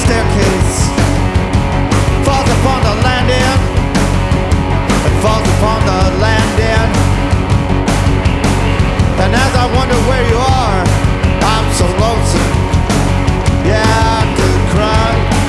staircase falls upon the landing. It falls upon the landing. And as I